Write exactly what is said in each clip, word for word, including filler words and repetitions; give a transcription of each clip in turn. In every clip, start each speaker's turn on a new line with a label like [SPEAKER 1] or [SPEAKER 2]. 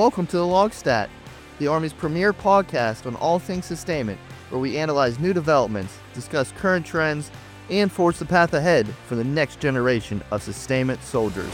[SPEAKER 1] Welcome to the Logstat, the Army's premier podcast on all things sustainment, where we analyze new developments, discuss current trends, and forge the path ahead for the next generation of sustainment soldiers.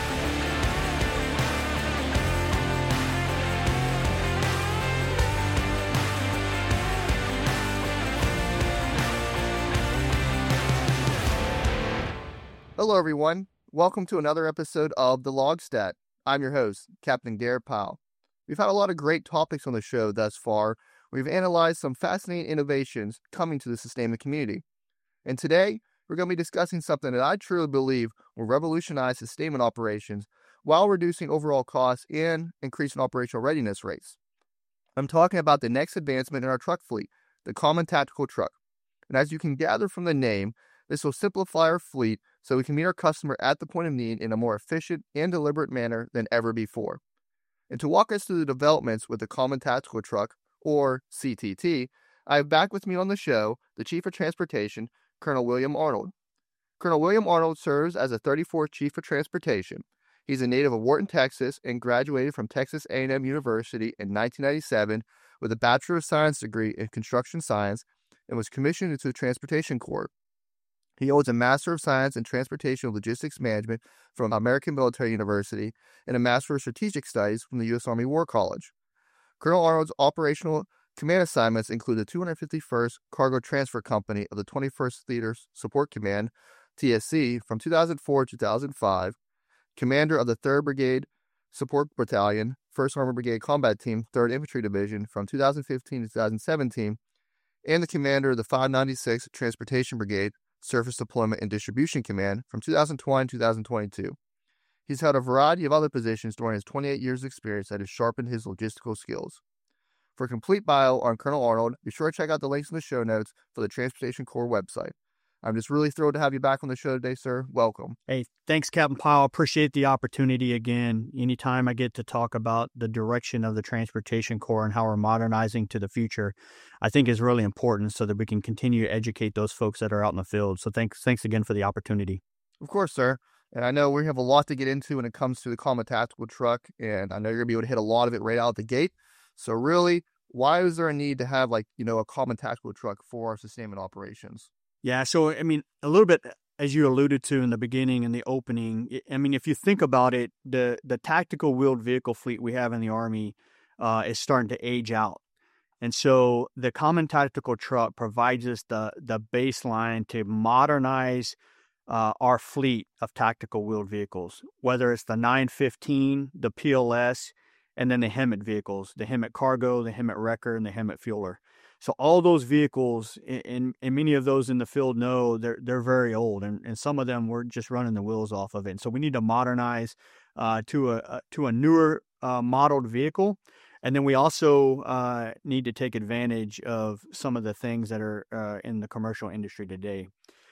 [SPEAKER 1] Hello everyone, welcome to another episode of the Logstat. I'm your host, Captain Garrett Powell. We've had a lot of great topics on the show thus far. We've analyzed some fascinating innovations coming to the sustainment community. And today, we're going to be discussing something that I truly believe will revolutionize sustainment operations while reducing overall costs and increasing operational readiness rates. I'm talking about the next advancement in our truck fleet, the Common Tactical Truck. And as you can gather from the name, this will simplify our fleet so we can meet our customer at the point of need in a more efficient and deliberate manner than ever before. And to walk us through the developments with the Common Tactical Truck, or C T T, I have back with me on the show the Chief of Transportation, Colonel William Arnold. Colonel William Arnold serves as the thirty-fourth Chief of Transportation. He's a native of Wharton, Texas, and graduated from Texas A and M University in nineteen ninety-seven with a Bachelor of Science degree in Construction Science and was commissioned into the Transportation Corps. He holds a Master of Science in Transportation Logistics Management from American Military University and a Master of Strategic Studies from the U S Army War College. Colonel Arnold's operational command assignments include the two hundred fifty-first Cargo Transfer Company of the twenty-first Theater Support Command, T S C, from two thousand four to two thousand five, Commander of the third Brigade Support Battalion, first Armored Brigade Combat Team, third Infantry Division from two thousand fifteen to two thousand seventeen, and the Commander of the five ninety-sixth Transportation Brigade, Surface Deployment and Distribution Command from two thousand twenty to two thousand twenty-two. He's held a variety of other positions during his twenty-eight years of experience that has sharpened his logistical skills. For a complete bio on Colonel Arnold, be sure to check out the links in the show notes for the Transportation Corps website. I'm just really thrilled to have you back on the show today, sir. Welcome.
[SPEAKER 2] Hey, thanks, Captain Powell. Appreciate the opportunity again. Anytime I get to talk about the direction of the Transportation Corps and how we're modernizing to the future, I think is really important so that we can continue to educate those folks that are out in the field. So thanks, thanks again for the opportunity.
[SPEAKER 1] Of course, sir. And I know we have a lot to get into when it comes to the Common Tactical Truck, and I know you're going to be able to hit a lot of it right out the gate. So really, why is there a need to have, like, you know, a Common Tactical Truck for our sustainment operations?
[SPEAKER 2] Yeah, so, I mean, a little bit, as you alluded to in the beginning and the opening, I mean, if you think about it, the, the tactical wheeled vehicle fleet we have in the Army uh, is starting to age out. And so the Common Tactical Truck provides us the, the baseline to modernize uh, our fleet of tactical wheeled vehicles, whether it's the nine fifteen, the P L S, and then the HEMTT vehicles, the HEMTT Cargo, the HEMTT Wrecker, and the HEMTT Fueler. So all those vehicles, and, and many of those in the field know they're they're very old, and, and some of them we're just running the wheels off of it. And so we need to modernize uh, to a to a newer uh, modeled vehicle, and then we also uh, need to take advantage of some of the things that are uh, in the commercial industry today.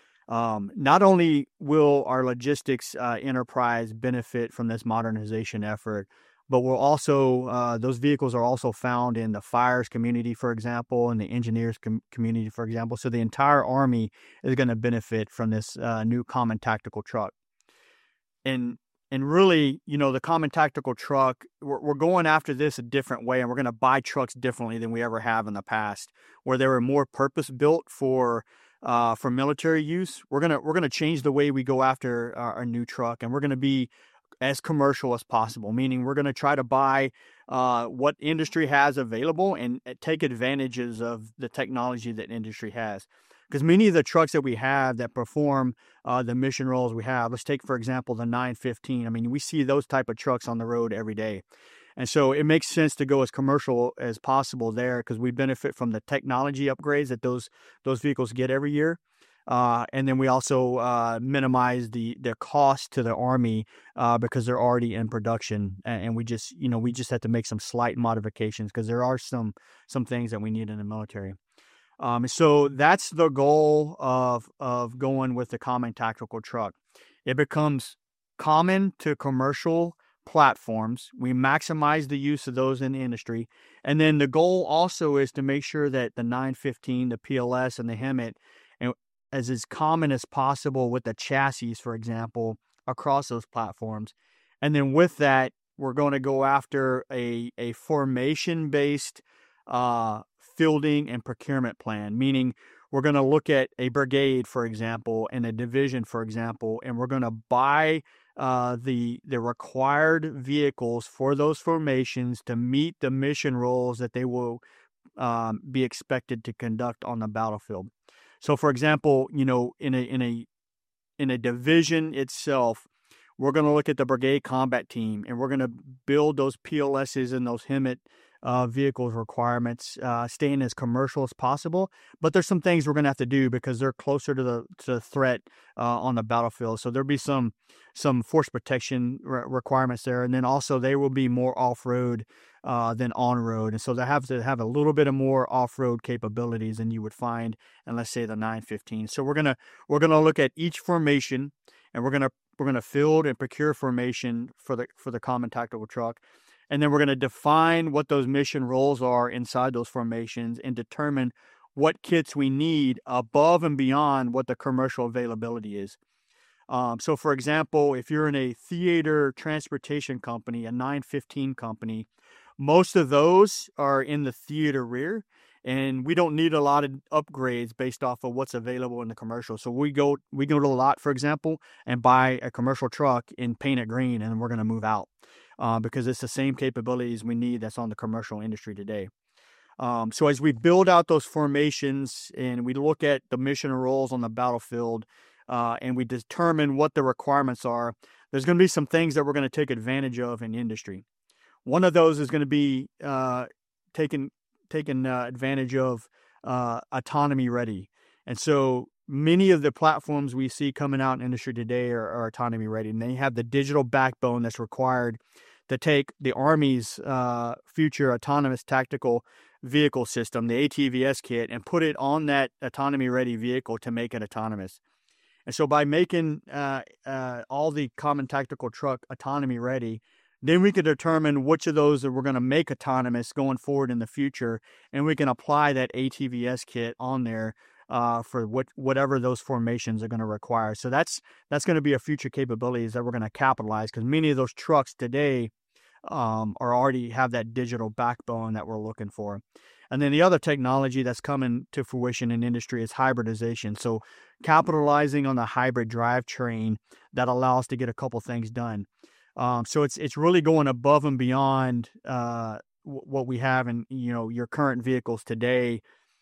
[SPEAKER 2] Um, not only will our logistics uh, enterprise benefit from this modernization effort, but we're also, uh, those vehicles are also found in the fires community, for example, and the engineers com- community, for example. So the entire Army is going to benefit from this uh, new Common Tactical Truck. And and really, you know, the Common Tactical Truck, we're, we're going after this a different way, and we're going to buy trucks differently than we ever have in the past, where they were more purpose-built for uh, for military use. We're gonna we're gonna change the way we go after our, our new truck, and we're going to be as commercial as possible, meaning we're going to try to buy uh, what industry has available and take advantages of the technology that industry has. Because many of the trucks that we have that perform uh, the mission roles we have, let's take, for example, the nine fifteen. I mean, we see those type of trucks on the road every day. And so it makes sense to go as commercial as possible there because we benefit from the technology upgrades that those those vehicles get every year. Uh, and then we also uh, minimize the, the cost to the Army uh, because they're already in production, and, and we just you know we just have to make some slight modifications because there are some some things that we need in the military. Um, so that's the goal of of going with the Common Tactical Truck. It becomes common to commercial platforms. We maximize the use of those in the industry, and then the goal also is to make sure that the nine fifteen, the P L S, and the HEMTT and as as common as possible with the chassis, for example, across those platforms. And then with that, we're going to go after a, a formation-based uh, fielding and procurement plan, meaning we're going to look at a brigade, for example, and a division, for example, and we're going to buy uh, the the required vehicles for those formations to meet the mission roles that they will um, be expected to conduct on the battlefield. So, for example, you know, in a in a in a division itself, we're going to look at the brigade combat team, and we're going to build those P L S's and those HEMTT uh, vehicles requirements, uh, staying as commercial as possible. But there's some things we're going to have to do because they're closer to the to the threat uh, on the battlefield. So there'll be some some force protection re- requirements there, and then also they will be more off-road uh, than on-road, and so they have to have a little bit of more off-road capabilities than you would find in, let's say, the nine fifteen. So we're gonna we're gonna look at each formation, and we're gonna we're gonna field and procure formation for the for the common tactical truck. And then we're going to define what those mission roles are inside those formations and determine what kits we need above and beyond what the commercial availability is. Um, so, for example, if you're in a theater transportation company, a nine fifteen company, most of those are in the theater rear, and we don't need a lot of upgrades based off of what's available in the commercial. So we go we go to a lot, for example, and buy a commercial truck and paint it green, and we're going to move out. Uh, because it's the same capabilities we need that's on the commercial industry today. Um, so as we build out those formations and we look at the mission roles on the battlefield uh, and we determine what the requirements are, there's going to be some things that we're going to take advantage of in industry. One of those is going to be uh, taking taking uh, advantage of uh, autonomy ready. And so many of the platforms we see coming out in industry today are, are autonomy ready, and they have the digital backbone that's required to take the Army's uh, future autonomous tactical vehicle system, the A T V S kit, and put it on that autonomy ready vehicle to make it autonomous. And so by making uh, uh, all the common tactical truck autonomy ready, then we can determine which of those that we're going to make autonomous going forward in the future, and we can apply that A T V S kit on there uh, for what whatever those formations are going to require. So that's that's going to be a future capabilities that we're going to capitalize, because many of those trucks today um, are already have that digital backbone that we're looking for. And then the other technology that's coming to fruition in industry is hybridization. So capitalizing on the hybrid drivetrain that allows to get a couple things done. Um, so it's it's really going above and beyond uh, w- what we have in you know your current vehicles today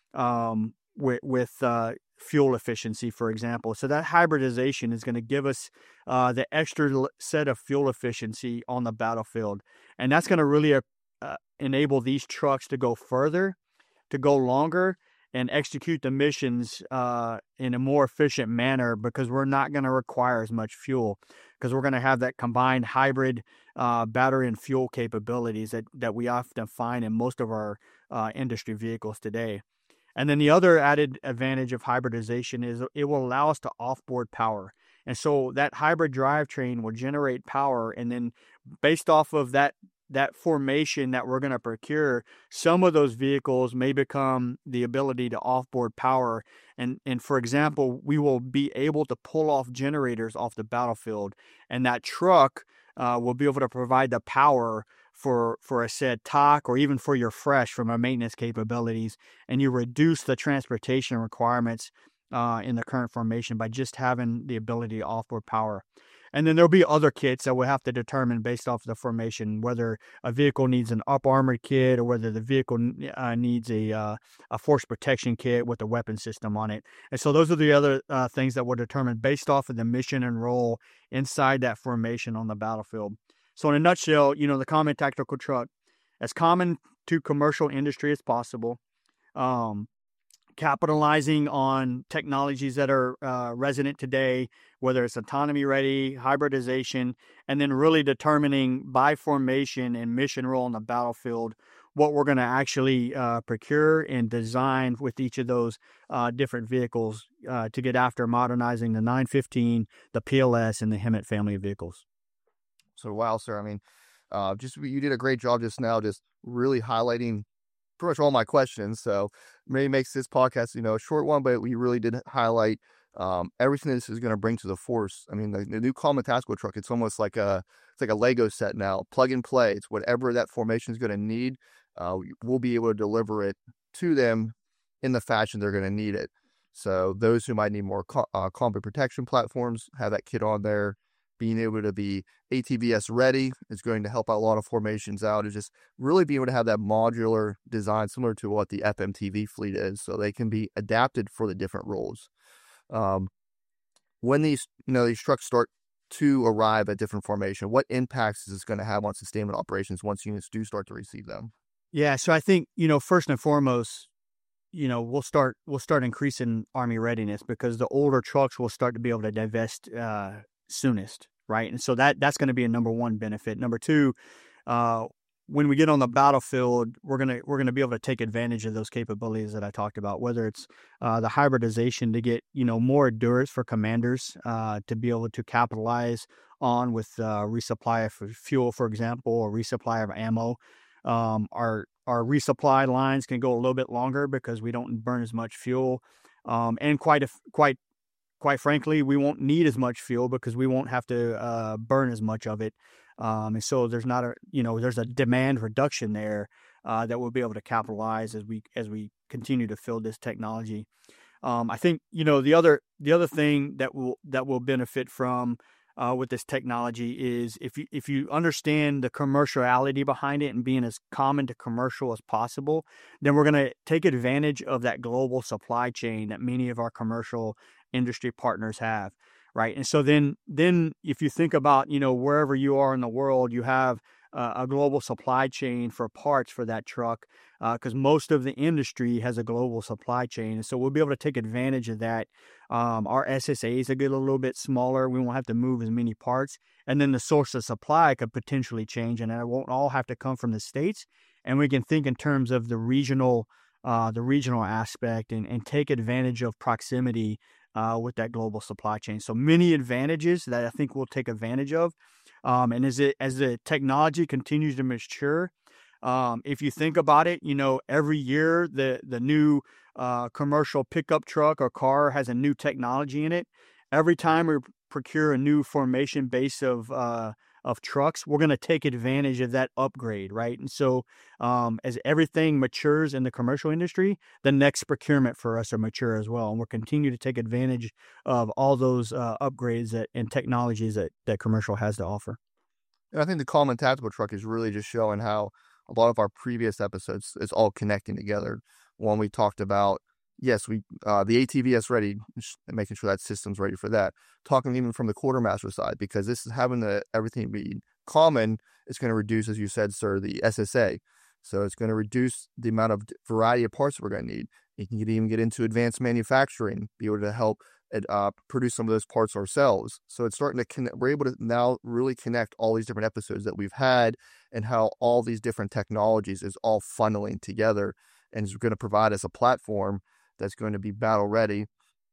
[SPEAKER 2] um, with with uh, fuel efficiency, for example. So that hybridization is going to give us uh, the extra l- set of fuel efficiency on the battlefield, and that's going to really uh, uh, enable these trucks to go further, to go longer, and execute the missions uh, in a more efficient manner, because we're not going to require as much fuel, because we're going to have that combined hybrid uh, battery and fuel capabilities that, that we often find in most of our uh, industry vehicles today. And then the other added advantage of hybridization is it will allow us to offboard power. And so that hybrid drivetrain will generate power, and then based off of that that formation that we're going to procure, some of those vehicles may become the ability to offboard power. And, and for example, we will be able to pull off generators off the battlefield, and that truck uh, will be able to provide the power for, for a said T O C, or even for your fresh from our maintenance capabilities. And you reduce the transportation requirements uh, in the current formation by just having the ability to offboard power. And then there'll be other kits that we'll have to determine based off the formation, whether a vehicle needs an up armored kit or whether the vehicle uh, needs a uh, a force protection kit with a weapon system on it. And so those are the other uh, things that we'll determine based off of the mission and role inside that formation on the battlefield. So in a nutshell, you know, the common tactical truck, as common to commercial industry as possible, um, capitalizing on technologies that are uh, resident today, whether it's autonomy ready, hybridization, and then really determining by formation and mission role on the battlefield what we're going to actually uh, procure and design with each of those uh, different vehicles uh, to get after modernizing the nine fifteen, the P L S, and the HEMTT family of vehicles.
[SPEAKER 1] So, wow, sir. I mean, uh, just you did a great job just now, just really highlighting pretty much all my questions. So maybe makes this podcast, you know, a short one, but we really did highlight Um, everything this is going to bring to the force. I mean, the, the new Common Tactical Truck, it's almost like a it's like a Lego set now. Plug and play. It's whatever that formation is going to need. Uh, we'll be able to deliver it to them in the fashion they're going to need it. So those who might need more co- uh, combat protection platforms have that kit on there. Being able to be A T V S ready is going to help out a lot of formations out. Is just really being able to have that modular design similar to what the F M T V fleet is, so they can be adapted for the different roles. Um, when these you know these trucks start to arrive at different formation, what impacts is this going to have on sustainment operations once units do start to receive them?
[SPEAKER 2] Yeah, so I think you know first and foremost, you know we'll start we'll start increasing Army readiness because the older trucks will start to be able to divest uh, soonest, right? And so that that's going to be a number one benefit. Number two, uh, when we get on the battlefield, we're gonna we're gonna be able to take advantage of those capabilities that I talked about. Whether it's uh, the hybridization to get you know more endurance for commanders uh, to be able to capitalize on with uh, resupply of fuel, for example, or resupply of ammo. Um, our our resupply lines can go a little bit longer because we don't burn as much fuel, um, and quite a, quite quite frankly, we won't need as much fuel because we won't have to uh, burn as much of it. Um, and so there's not a, you know, there's a demand reduction there uh, that we'll be able to capitalize as we, as we continue to fill this technology. Um, I think, you know, the other, the other thing that will, that will benefit from uh, with this technology is if you, if you understand the commerciality behind it and being as common to commercial as possible, then we're going to take advantage of that global supply chain that many of our commercial industry partners have, right? And so then, then if you think about, you know, wherever you are in the world, you have uh, a global supply chain for parts for that truck, because uh, most of the industry has a global supply chain. And so we'll be able to take advantage of that. Um, our S S As will get a little bit smaller. We won't have to move as many parts. And then the source of supply could potentially change, and it won't all have to come from the States. And we can think in terms of the regional, uh, the regional aspect and, and take advantage of proximity Uh, with that global supply chain. So many advantages that I think we'll take advantage of. Um, and as it as the technology continues to mature, um, if you think about it, you know, every year the the new uh, commercial pickup truck or car has a new technology in it. Every time we procure a new formation base of uh, of trucks, we're going to take advantage of that upgrade, right? And so um, as everything matures in the commercial industry, the next procurement for us are mature as well. And we'll continue to take advantage of all those uh, upgrades that, and technologies that, that commercial has to offer.
[SPEAKER 1] And I think the Common Tactical Truck is really just showing how a lot of our previous episodes is all connecting together. One, we talked about, yes, we uh, the A T V S ready, making sure that system's ready for that. Talking even from the quartermaster side, because this is having the everything be common, it's going to reduce, as you said, sir, the S S A. So it's going to reduce the amount of variety of parts we're going to need. You can even get into advanced manufacturing, be able to help uh, produce some of those parts ourselves. So it's starting to connect. We're able to now really connect all these different episodes that we've had and how all these different technologies is all funneling together and is going to provide us a platform that's going to be battle ready,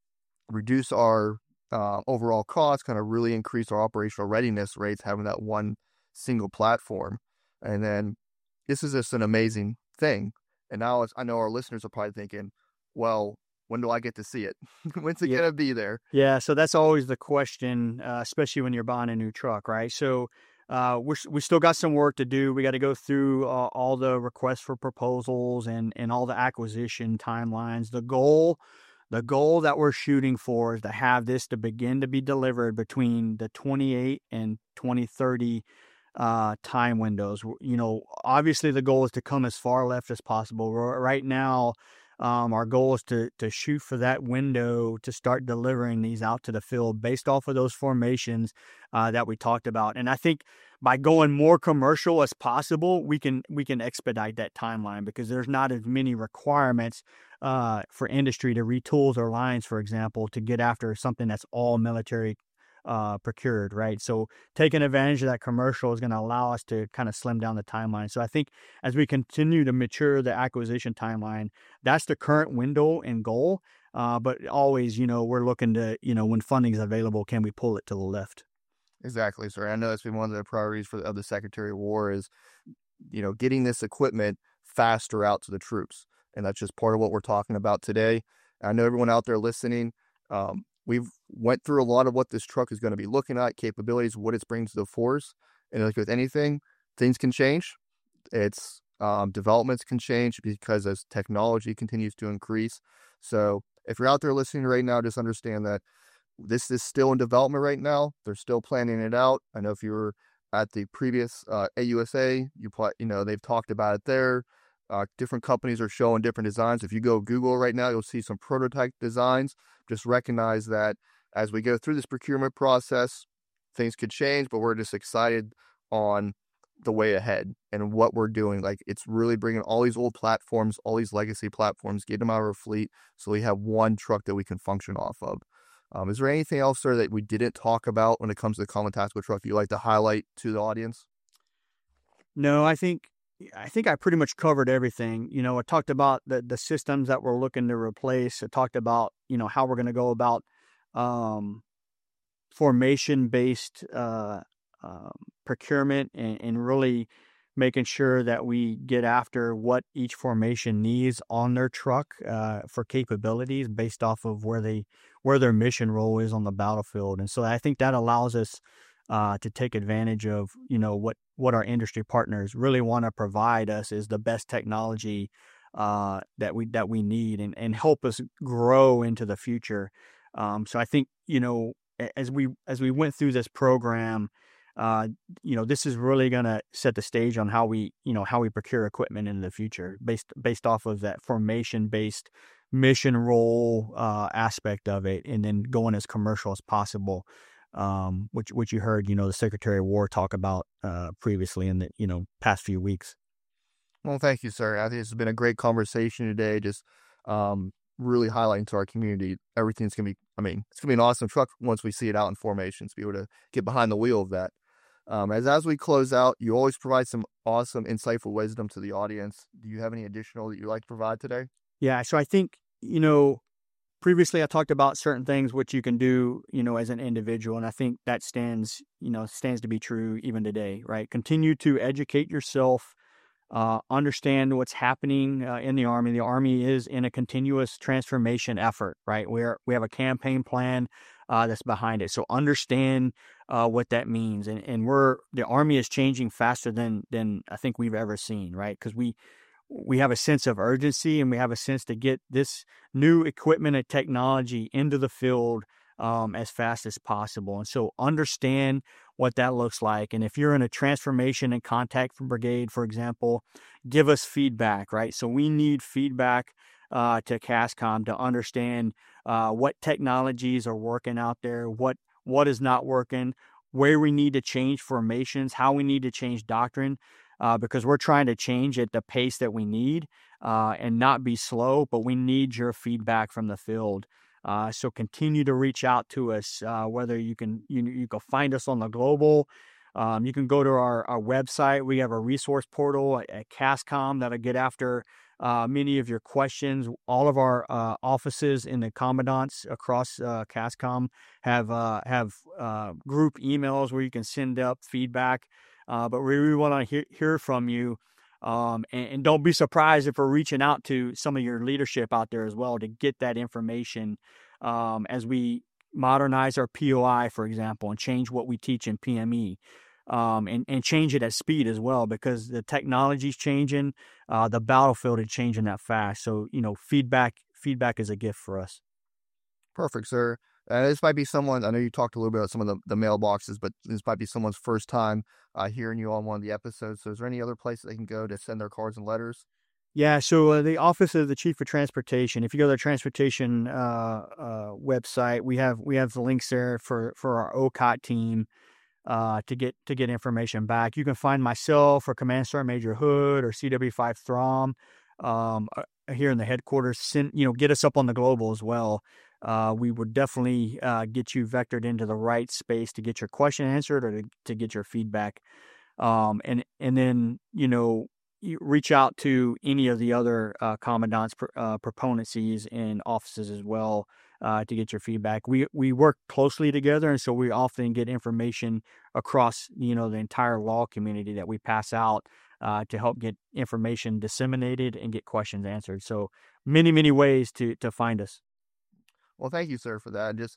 [SPEAKER 1] reduce our uh, overall costs, kind of really increase our operational readiness rates, having that one single platform. And then this is just an amazing thing. And now I know our listeners are probably thinking, well, when do I get to see it? When's it
[SPEAKER 2] yeah.
[SPEAKER 1] going to be there?
[SPEAKER 2] Yeah, so that's always the question, uh, especially when you're buying a new truck, right? So uh, we're, we still got some work to do. We got to go through uh, all the requests for proposals and, and all the acquisition timelines. The goal, the goal that we're shooting for is to have this to begin to be delivered between the twenty-eight and twenty thirty uh, time windows. You know, obviously the goal is to come as far left as possible. Right now, Um, our goal is to to shoot for that window to start delivering these out to the field based off of those formations uh, that we talked about. And I think by going more commercial as possible, we can we can expedite that timeline because there's not as many requirements uh, for industry to retool their lines, for example, to get after something that's all military uh, procured, right? So taking advantage of that commercial is going to allow us to kind of slim down the timeline. So I think as we continue to mature the acquisition timeline, that's the current window and goal. Uh, but always, you know, we're looking to, you know, when funding is available, can we pull it to the left?
[SPEAKER 1] Exactly, sir. I know that's been one of the priorities for the, of the Secretary of War is, you know, getting this equipment faster out to the troops. And that's just part of what we're talking about today. I know everyone out there listening, um, we've went through a lot of what this truck is going to be looking at, capabilities, what it's bringing to the force. And like with anything, things can change. It's um, developments can change because as technology continues to increase. So if you're out there listening right now, just understand that this is still in development right now. They're still planning it out. I know if you were at the previous uh, A U S A, you play, you know, they've talked about it there. Uh, different companies are showing different designs. If you go Google right now, you'll see some prototype designs. Just recognize that as we go through this procurement process, things could change, but we're just excited on the way ahead and what we're doing. Like, it's really bringing all these old platforms, all these legacy platforms, get them out of our fleet so we have one truck that we can function off of. Um, is there anything else, sir, that we didn't talk about when it comes to the common tactical truck you'd like to highlight to the audience?
[SPEAKER 2] No, I think I think I pretty much covered everything. You know, I talked about the the systems that we're looking to replace. I talked about, you know, how we're going to go about um, formation based uh, um, procurement and, and really making sure that we get after what each formation needs on their truck uh, for capabilities based off of where they where their mission role is on the battlefield. And so I think that allows us uh, to take advantage of, you know, what what our industry partners really want to provide us is the best technology uh, that we that we need and, and help us grow into the future. Um, so I think, you know, as we as we went through this program, uh, you know, this is really going to set the stage on how we, you know, how we procure equipment in the future based based off of that formation based mission role uh, aspect of it, and then going as commercial as possible. Um, which which you heard, you know, the Secretary of War talk about uh, previously in the, you know, past few weeks.
[SPEAKER 1] Well, thank you, sir. I think it's been a great conversation today. Just um, really highlighting to our community everything's gonna be. I mean, it's gonna be an awesome truck once we see it out in formation. To be able to get behind the wheel of that. Um, as as we close out, you always provide some awesome, insightful wisdom to the audience. Do you have any additional that you'd like to provide today?
[SPEAKER 2] Yeah, so I think, you know, previously I talked about certain things which you can do, you know, as an individual, and I think that stands, you know, stands to be true even today, right? Continue to educate yourself, uh, understand what's happening uh, in the Army. The Army is in a continuous transformation effort, right? Where we have a campaign plan uh, that's behind it. So understand uh, what that means, and and we're the Army is changing faster than than I think we've ever seen, right? Because we we have a sense of urgency and we have a sense to get this new equipment and technology into the field um, as fast as possible. And so understand what that looks like. And if you're in a transformation and contact brigade, for example, give us feedback, right? So we need feedback uh, to CASCOM to understand uh, what technologies are working out there, what what is not working, where we need to change formations, how we need to change doctrine. Uh, because we're trying to change at the pace that we need uh, and not be slow, but we need your feedback from the field. Uh, so continue to reach out to us, uh, whether you can you, you can find us on the global. Um, you can go to our, our website. We have a resource portal at, at CASCOM that'll get after uh, many of your questions. All of our uh, offices in the commandants across uh, CASCOM have, uh, have uh, group emails where you can send up feedback. Uh, but we really want to hear, hear from you. Um, and, and don't be surprised if we're reaching out to some of your leadership out there as well to get that information um, as we modernize our P O I, for example, and change what we teach in P M E um, and, and change it at speed as well, because the technology's changing, uh, the battlefield is changing that fast. So, you know, feedback, feedback is a gift for us.
[SPEAKER 1] Perfect, sir. Uh, this might be someone, I know you talked a little bit about some of the, the mailboxes, but this might be someone's first time uh, hearing you on one of the episodes. So is there any other place that they can go to send their cards and letters?
[SPEAKER 2] Yeah, so uh, the Office of the Chief of Transportation, if you go to the transportation uh, uh, website, we have we have the links there for, for our O C O T team uh, to get to get information back. You can find myself or Command Sergeant Major Hood or C W five Throm um, here in the headquarters. Send, you know, get us up on the global as well. Uh, we would definitely uh, get you vectored into the right space to get your question answered or to, to get your feedback. Um, and, and then, you know, you reach out to any of the other uh, commandants, uh, proponencies and offices as well uh, to get your feedback. We, we work closely together. And so we often get information across, you know, the entire law community that we pass out uh, to help get information disseminated and get questions answered. So many, many ways to, to find us.
[SPEAKER 1] Well, thank you, sir, for that. And just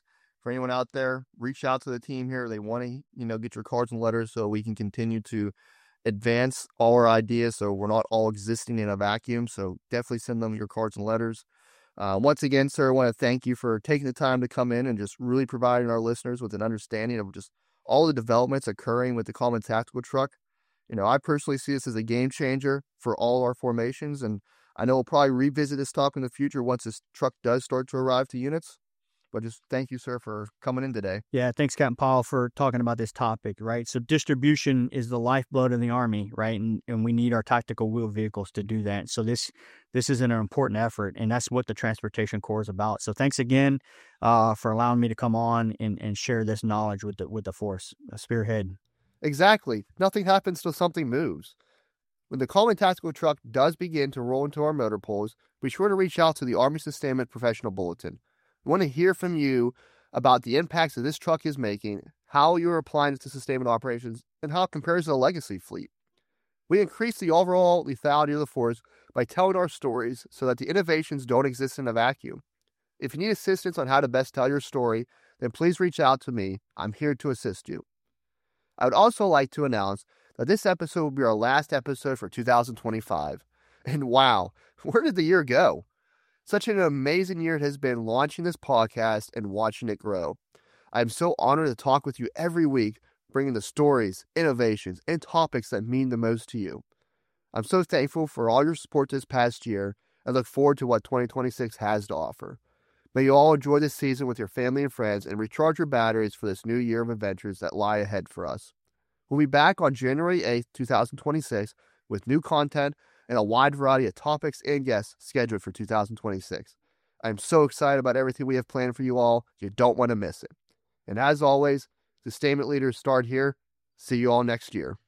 [SPEAKER 1] For anyone out there, reach out to the team here. They want to, you know, get your cards and letters so we can continue to advance all our ideas so we're not all existing in a vacuum. So definitely send them your cards and letters. Uh, once again, sir, I want to thank you for taking the time to come in and just really providing our listeners with an understanding of just all the developments occurring with the Common Tactical Truck. You know, I personally see this as a game changer for all our formations, and I know we'll probably revisit this topic in the future once this truck does start to arrive to units. But just thank you, sir, for coming in today.
[SPEAKER 2] Yeah, thanks, Captain Powell, for talking about this topic, right? So distribution is the lifeblood of the Army, right? And and we need our tactical wheeled vehicles to do that. So this this is an important effort, and that's what the Transportation Corps is about. So thanks again uh, for allowing me to come on and, and share this knowledge with the, with the force, uh, Spearhead.
[SPEAKER 1] Exactly. Nothing happens till something moves. When the Common Tactical Truck does begin to roll into our motor pools, be sure to reach out to the Army Sustainment Professional Bulletin. We want to hear from you about the impacts that this truck is making, how you're applying it to sustainment operations, and how it compares to the legacy fleet. We increase the overall lethality of the force by telling our stories so that the innovations don't exist in a vacuum. If you need assistance on how to best tell your story, then please reach out to me. I'm here to assist you. I would also like to announce that this episode will be our last episode for two thousand twenty-five. And wow, where did the year go? Such an amazing year it has been launching this podcast and watching it grow. I am so honored to talk with you every week, bringing the stories, innovations, and topics that mean the most to you. I'm so thankful for all your support this past year and look forward to what twenty twenty-six has to offer. May you all enjoy this season with your family and friends and recharge your batteries for this new year of adventures that lie ahead for us. We'll be back on January eighth, twenty twenty-six with new content and a wide variety of topics and guests scheduled for two thousand twenty-six. I'm so excited about everything we have planned for you all. You don't want to miss it. And as always, Sustainment Leaders start here. See you all next year.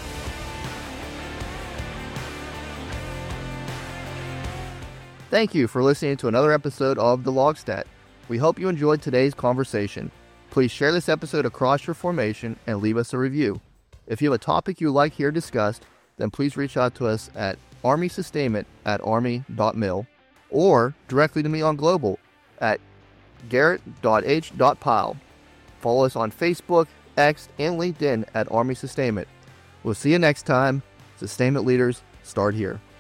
[SPEAKER 1] Thank you for listening to another episode of The Logstat. We hope you enjoyed today's conversation. Please share this episode across your formation and leave us a review. If you have a topic you'd like here discussed, then please reach out to us at army sustainment at army dot mil or directly to me on Global at garrett dot h dot powell. Follow us on Facebook, X, and LinkedIn at Army Sustainment. We'll see you next time. Sustainment Leaders, start here.